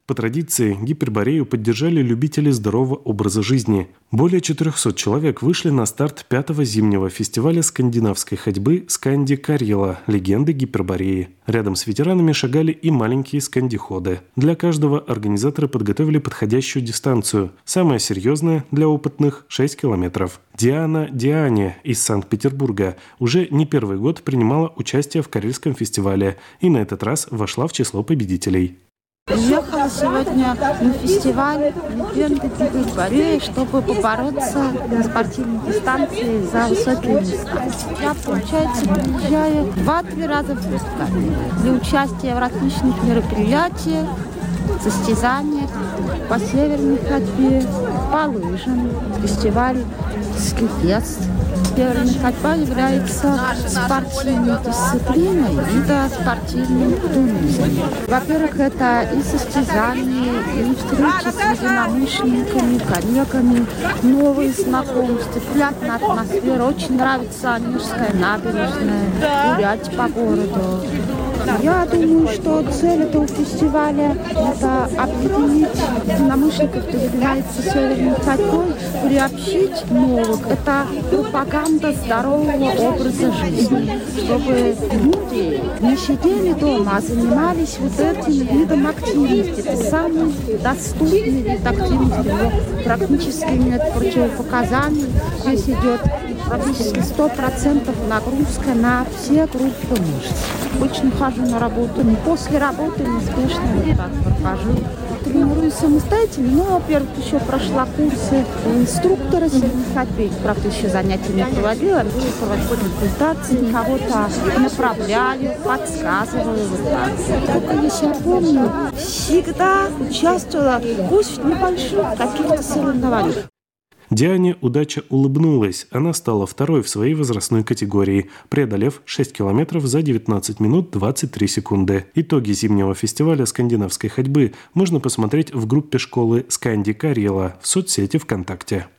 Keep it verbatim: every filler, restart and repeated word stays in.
По традиции, гиперборею поддержали любители здорового образа жизни. Более четырехсот человек вышли на старт пятого зимнего фестиваля скандинавской ходьбы «Сканди Карьяла. Легенды гипербореи». Рядом с ветеранами шагали и маленькие скандиходы. Для каждого организаторы подготовили подходящую дистанцию. Самая серьезная для опытных – шесть километров. Диана Диане из Санкт-Петербурга уже не первый год принимала участие в Карельском фестивале и на этот раз вошла в число победителей. Приехала сегодня на фестиваль «Легенды гипербореи», чтобы побороться на спортивной дистанции за высокие места. Я, получается, приезжаю два-три раза в год для участия в различных мероприятиях, состязаниях, по северной ходьбе, по лыжам, фестиваль «Скипец». Северная ходьба является спортивной дисциплиной и да, спортивным туризмом. Во-первых, это и состязания, и встречи с единомышленниками, коллегами, новые знакомства, приятная атмосфера. Очень нравится Онежская набережная, гулять по городу. Я думаю, что цель этого фестиваля – это объединить единомышленников, кто занимается северной ходьбой, приобщить новых. Это пропаганда здорового образа жизни, чтобы люди не сидели дома, а занимались вот этим видом активности. Это самый доступный вид активности. Его практически нет противопоказаний. Здесь идет практически сто процентов нагрузка на все группы мышц. Обычно хожу на работу, после работы неспешно вот так прохожу. Тренируюсь самостоятельно, но, во-первых, еще прошла курсы инструктора северной ходьбы. Правда, еще занятия не проводила. Буду проводить консультации, кого-то направляю, подсказываю. Вот так. Сколько я себя помню, всегда участвовала, пусть в небольших каких-то соревнованиях. Диане удача улыбнулась. Она стала второй в своей возрастной категории, преодолев шесть километров за девятнадцать минут двадцать три секунды. Итоги зимнего фестиваля скандинавской ходьбы можно посмотреть в группе школы «Сканди Карьяла» в соцсети ВКонтакте.